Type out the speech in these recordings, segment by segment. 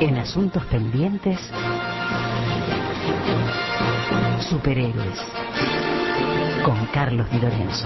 En asuntos pendientes, superhéroes, con Carlos Di Lorenzo.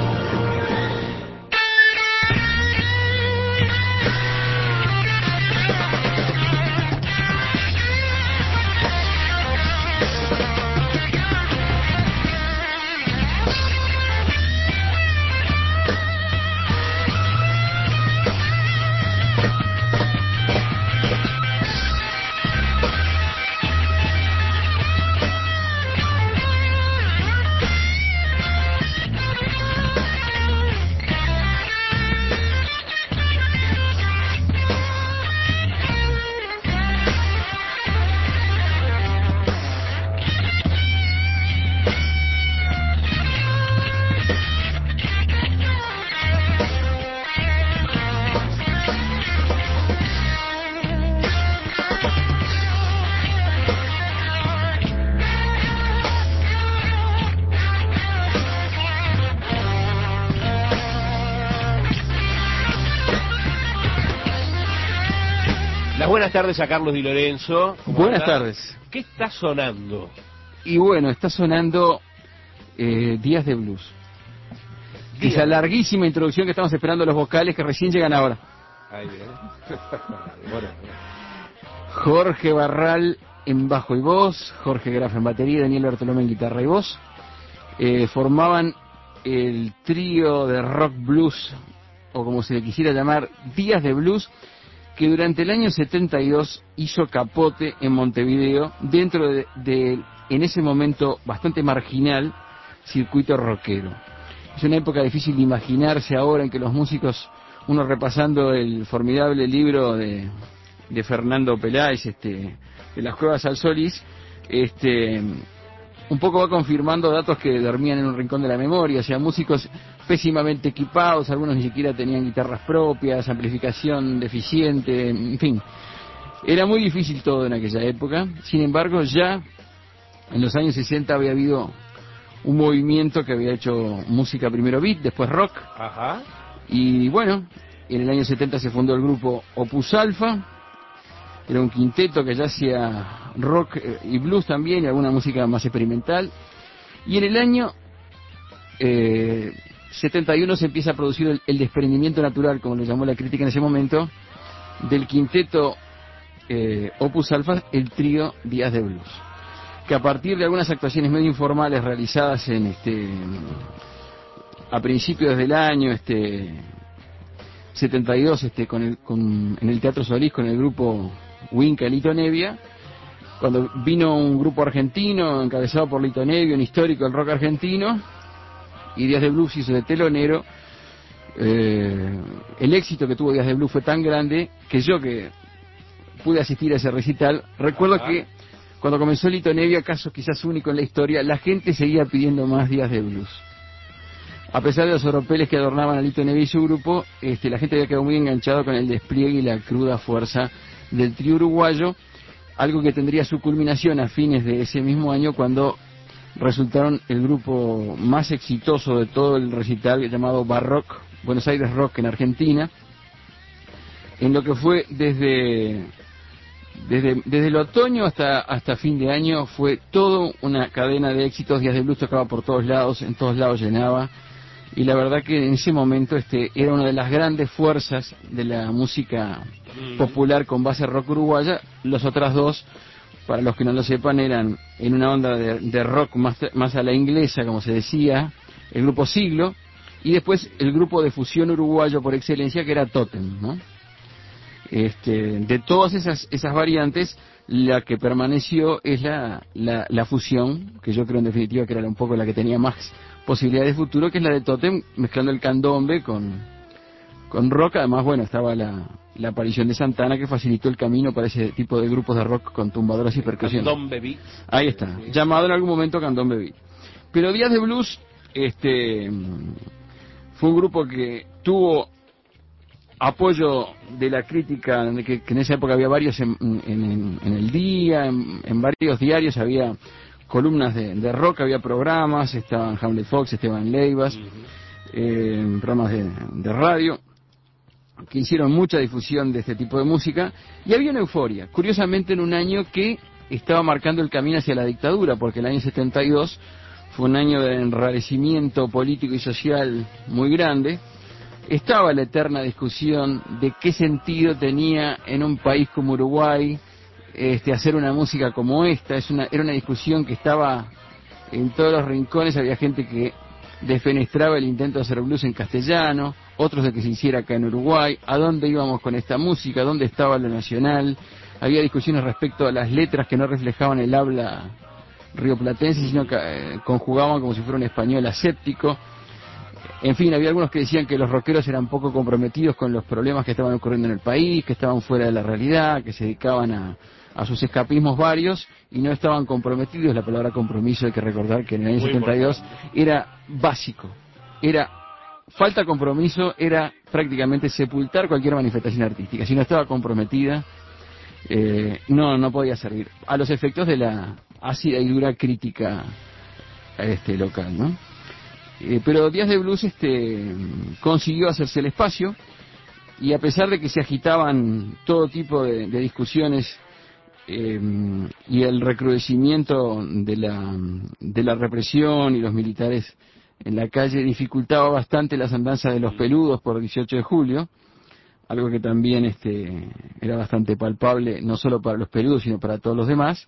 Buenas tardes a Carlos Di Lorenzo. Buenas tardes. ¿Qué está sonando? Y bueno, está sonando Días de Blues. Esa larguísima introducción que estamos esperando los vocales que recién llegan ahora. Ahí viene. Bueno. Jorge Barral en bajo y voz, Jorge Graf en batería, Daniel Bartolomé en guitarra y voz. Formaban el trío de rock blues, o como se le quisiera llamar, Días de Blues, que durante el año 72 hizo capote en Montevideo, dentro de en ese momento bastante marginal, circuito rockero. Es una época difícil de imaginarse ahora, en que los músicos, uno repasando el formidable libro de Fernando Peláez, de Las Cuevas al Solís, un poco va confirmando datos que dormían en un rincón de la memoria. O sea, músicos pésimamente equipados, algunos ni siquiera tenían guitarras propias, amplificación deficiente, en fin. Era muy difícil todo en aquella época. Sin embargo, ya en los años 60 había habido un movimiento que había hecho música primero beat, después rock. Ajá. Y bueno, en el año 70 se fundó el grupo Opus Alpha. Era un quinteto que ya hacía rock y blues también, y alguna música más experimental. Y en el año 71 se empieza a producir el desprendimiento natural, como lo llamó la crítica en ese momento, del quinteto Opus Alpha, el trío Días de Blues, que a partir de algunas actuaciones medio informales realizadas a principios del año 72 en el Teatro Solís con el grupo Winca y Lito Nevia, cuando vino un grupo argentino encabezado por Lito Nevia, un histórico del rock argentino, y Días de Blues hizo de telonero. El éxito que tuvo Días de Blues fue tan grande que yo, que pude asistir a ese recital, recuerdo que cuando comenzó Lito Nevia, caso quizás único en la historia, la gente seguía pidiendo más Días de Blues. A pesar de los oropeles que adornaban a Lito Nevia y su grupo, la gente había quedado muy enganchado con el despliegue y la cruda fuerza del trío uruguayo, algo que tendría su culminación a fines de ese mismo año, cuando resultaron el grupo más exitoso de todo el recital, llamado Barrock, Buenos Aires Rock en Argentina, en lo que fue desde el otoño hasta fin de año. Fue toda una cadena de éxitos. Días de Blues tocaba por todos lados, en todos lados llenaba, y la verdad que en ese momento era una de las grandes fuerzas de la música popular con base rock uruguaya. Los otras dos, para los que no lo sepan, eran en una onda de rock más a la inglesa, como se decía, el grupo Siglo, y después el grupo de fusión uruguayo por excelencia, que era Totem, ¿no? De todas esas variantes, la que permaneció es la fusión, que yo creo en definitiva que era un poco la que tenía más posibilidades de futuro, que es la de Totem, mezclando el candombe con rock. Además, bueno, estaba la aparición de Santana, que facilitó el camino para ese tipo de grupos de rock con tumbadoras y percusión. Candombe Beat. Ahí está, llamado en algún momento Candombe Beat. Pero Días de Blues fue un grupo que tuvo apoyo de la crítica, que en esa época había varios en el día, en varios diarios había columnas de rock, había programas, estaban Hamlet Fox, Esteban Leivas, programas de radio. que hicieron mucha difusión de este tipo de música, y había una euforia, curiosamente en un año que estaba marcando el camino hacia la dictadura, porque el año 72 fue un año de enrarecimiento político y social muy grande. Estaba la eterna discusión de qué sentido tenía en un país como Uruguay hacer una música como esta. Era una discusión que estaba en todos los rincones. Había gente que defenestraba el intento de hacer blues en castellano, otros de que se hiciera acá en Uruguay, a dónde íbamos con esta música, dónde estaba lo nacional. Había discusiones respecto a las letras que no reflejaban el habla rioplatense, sino que conjugaban como si fuera un español aséptico. En fin, había algunos que decían que los rockeros eran poco comprometidos con los problemas que estaban ocurriendo en el país, que estaban fuera de la realidad, que se dedicaban a sus escapismos varios y no estaban comprometidos. La palabra compromiso hay que recordar que en el año 72 era básico, falta de compromiso era prácticamente sepultar cualquier manifestación artística. Si no estaba comprometida, no podía servir, a los efectos de la ácida y dura crítica local, ¿no? Pero Días de Blues consiguió hacerse el espacio, y a pesar de que se agitaban todo tipo de discusiones y el recrudecimiento de la represión y los militares en la calle dificultaba bastante las andanzas de los peludos por 18 de julio, algo que también era bastante palpable, no solo para los peludos, sino para todos los demás.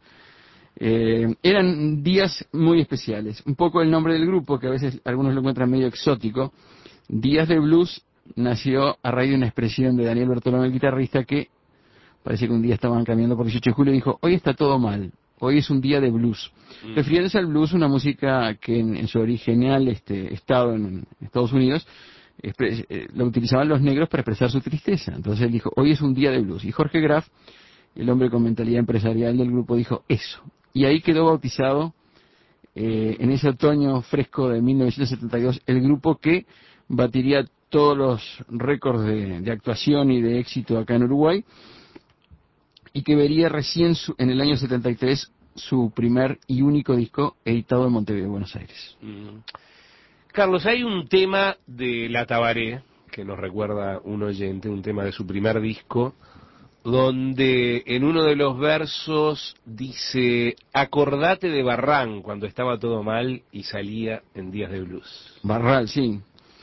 Eran días muy especiales. Un poco el nombre del grupo, que a veces algunos lo encuentran medio exótico, Días de Blues, nació a raíz de una expresión de Daniel Bertolomé, el guitarrista, que parece que un día estaban caminando por 18 de julio y dijo: hoy está todo mal, hoy es un día de blues, refiriéndose al blues, una música que en su original estado en Estados Unidos lo utilizaban los negros para expresar su tristeza. Entonces él dijo: hoy es un día de blues. Y Jorge Graf, el hombre con mentalidad empresarial del grupo, dijo eso. Y ahí quedó bautizado, en ese otoño fresco de 1972, el grupo que batiría todos los récords de actuación y de éxito acá en Uruguay, y que vería recién en el año 73 su primer y único disco editado en Montevideo, Buenos Aires. Carlos, hay un tema de La Tabaré que nos recuerda un oyente, un tema de su primer disco, donde en uno de los versos dice: acordate de Barran cuando estaba todo mal y salía en Días de Blues. Barral, sí.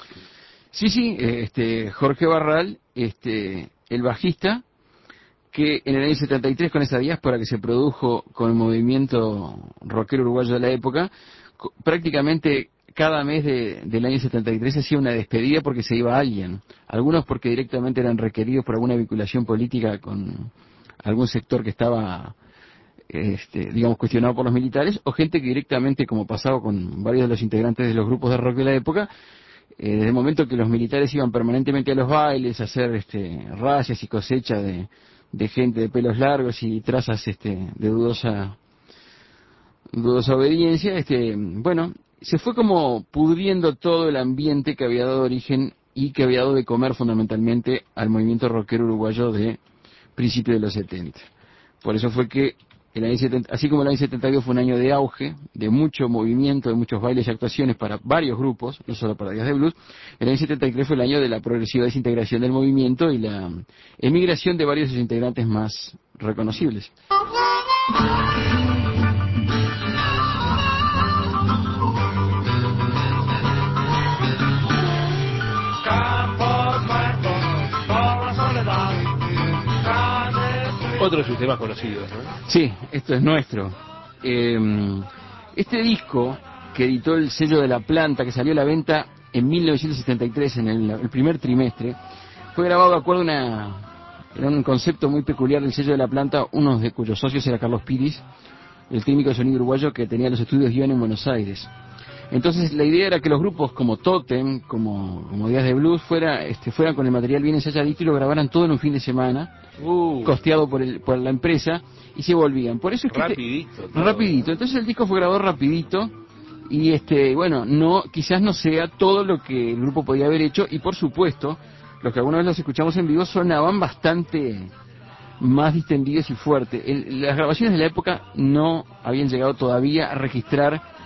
Sí, Jorge Barral, el bajista, que en el año 73, con esa diáspora que se produjo con el movimiento rockero uruguayo de la época, prácticamente cada mes del año 73 hacía una despedida porque se iba alguien. Algunos porque directamente eran requeridos por alguna vinculación política con algún sector que estaba, digamos, cuestionado por los militares, o gente que directamente, como pasaba con varios de los integrantes de los grupos de rock de la época, desde el momento que los militares iban permanentemente a los bailes a hacer racias y cosecha de gente de pelos largos y trazas de dudosa obediencia, bueno, se fue como pudriendo todo el ambiente que había dado origen y que había dado de comer fundamentalmente al movimiento rockero uruguayo de principios de los 70. Por eso fue que el año 70, así como el año 72 fue un año de auge, de mucho movimiento, de muchos bailes y actuaciones para varios grupos, no solo para Días de Blues, el año 73 fue el año de la progresiva desintegración del movimiento y la emigración de varios de sus integrantes más reconocibles. Otro de sus temas conocidos, ¿no? Sí, esto es nuestro. Este disco, que editó el sello de La Planta, que salió a la venta en 1973, en el primer trimestre, fue grabado de acuerdo a un concepto muy peculiar del sello de La Planta, uno de cuyos socios era Carlos Piris, el técnico de sonido uruguayo que tenía los estudios Guion en Buenos Aires. Entonces la idea era que los grupos como Totem, como Días de Blues, fueran con el material bien ensayadito y lo grabaran todo en un fin de semana, costeado por la empresa, y se volvían. Por eso es que rapidito. Entonces el disco fue grabado rapidito y bueno, quizás no sea todo lo que el grupo podía haber hecho, y por supuesto, los que alguna vez los escuchamos en vivo sonaban bastante más distendidos y fuertes. Las grabaciones de la época no habían llegado todavía a registrar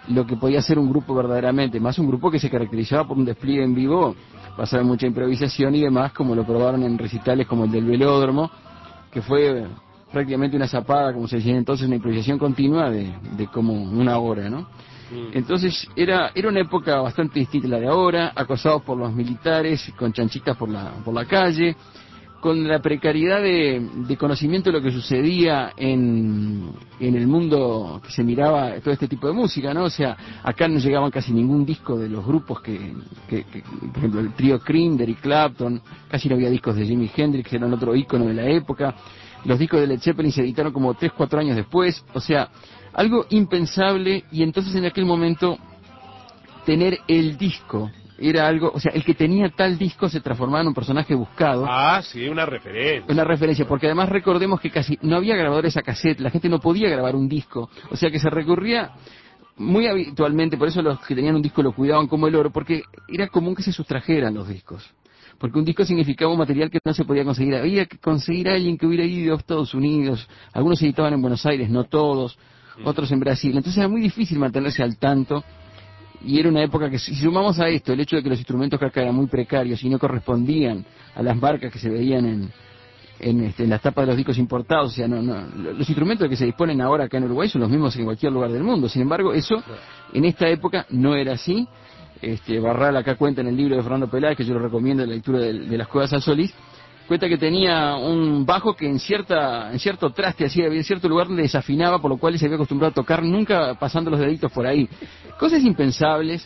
lo que podía ser un grupo verdaderamente, más un grupo que se caracterizaba por un despliegue en vivo basado en mucha improvisación y demás, como lo probaron en recitales como el del Velódromo, que fue prácticamente una zapada, como se decía entonces, una improvisación continua de como una hora, ¿no? Entonces era una época bastante distinta a la de ahora, acosados por los militares, con chanchitas por la calle, con la precariedad de conocimiento de lo que sucedía en el mundo que se miraba todo este tipo de música, ¿no? O sea, acá no llegaban casi ningún disco de los grupos que por ejemplo, el trío Cream, de Eric Clapton, casi no había discos de Jimi Hendrix, que eran otro ícono de la época. Los discos de Led Zeppelin se editaron como 3-4 años después, o sea, algo impensable, y entonces en aquel momento tener el disco era algo, o sea, el que tenía tal disco se transformaba en un personaje buscado. Ah, sí, una referencia. Una referencia, porque además recordemos que casi no había grabadores a cassette, la gente no podía grabar un disco, o sea que se recurría muy habitualmente, por eso los que tenían un disco lo cuidaban como el oro, porque era común que se sustrajeran los discos. Porque un disco significaba un material que no se podía conseguir. Había que conseguir a alguien que hubiera ido a Estados Unidos. Algunos se editaban en Buenos Aires, no todos. Otros en Brasil. Entonces era muy difícil mantenerse al tanto. Y era una época que, si sumamos a esto el hecho de que los instrumentos acá eran muy precarios y no correspondían a las marcas que se veían en las tapas de los discos importados, o sea, los instrumentos que se disponen ahora acá en Uruguay son los mismos que en cualquier lugar del mundo. Sin embargo, eso en esta época no era así. Barral acá cuenta en el libro de Fernando Peláez, que yo lo recomiendo, la lectura de Las Cuevas al Solís, cuenta que tenía un bajo que en cierto traste hacía, había cierto lugar donde desafinaba, por lo cual se había acostumbrado a tocar nunca pasando los deditos por ahí. Cosas impensables,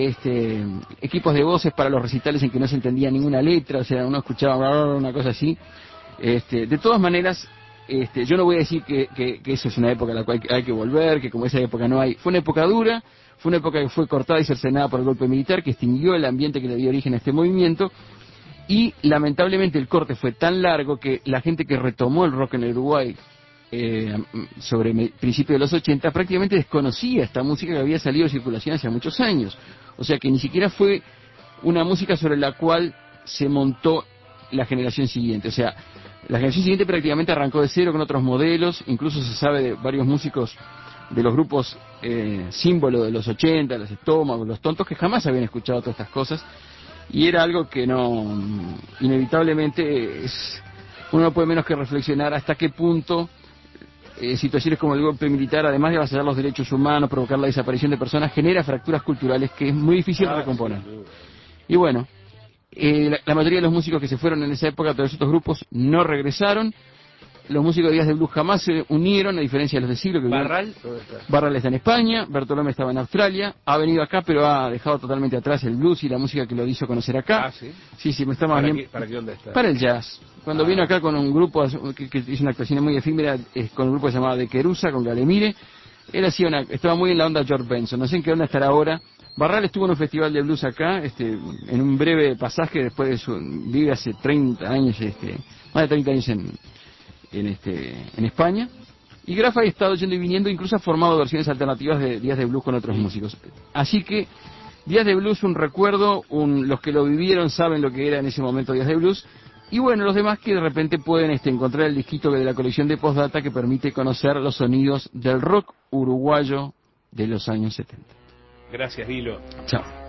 equipos de voces para los recitales en que no se entendía ninguna letra, o sea, uno escuchaba una cosa así. De todas maneras, yo no voy a decir que eso es una época a la cual hay que volver, que como esa época no hay. Fue una época dura, fue una época que fue cortada y cercenada por el golpe militar, que extinguió el ambiente que le dio origen a este movimiento, y lamentablemente el corte fue tan largo que la gente que retomó el rock en el Uruguay sobre principios de los 80 prácticamente desconocía esta música que había salido de circulación hace muchos años. O sea que ni siquiera fue una música sobre la cual se montó la generación siguiente. O sea, la generación siguiente prácticamente arrancó de cero con otros modelos, incluso se sabe de varios músicos de los grupos símbolo de los 80, los Estómagos, los Tontos, que jamás habían escuchado todas estas cosas, y era algo que inevitablemente uno no puede menos que reflexionar hasta qué punto situaciones como el golpe militar, además de avasallar los derechos humanos, provocar la desaparición de personas, genera fracturas culturales que es muy difícil recomponer. Y bueno, la mayoría de los músicos que se fueron en esa época, todos estos grupos, no regresaron. Los músicos de Días de Blues jamás se unieron, a diferencia de los de Siglo. Que ¿Barral? Barral está en España, Bertolome estaba en Australia, ha venido acá, pero ha dejado totalmente atrás el blues y la música que lo hizo conocer acá. Ah, ¿sí? Sí, está más bien... ¿Para qué dónde está? Para el jazz. Cuando vino acá con un grupo que hizo una actuación muy efímera, con un grupo que se llamaba De Querusa, con Galemire, él estaba muy en la onda George Benson, no sé en qué onda estará ahora. Barral estuvo en un festival de blues acá, en un breve pasaje después de vive hace 30 años, más de 30 años en España, y Graf ha estado yendo y viniendo, incluso ha formado versiones alternativas de Días de Blues con otros músicos. Así que Días de Blues, un recuerdo, los que lo vivieron saben lo que era en ese momento Días de Blues, y bueno, los demás que de repente pueden encontrar el disquito de la colección de Postdata, que permite conocer los sonidos del rock uruguayo de los años 70. Gracias, Dilo. Chao.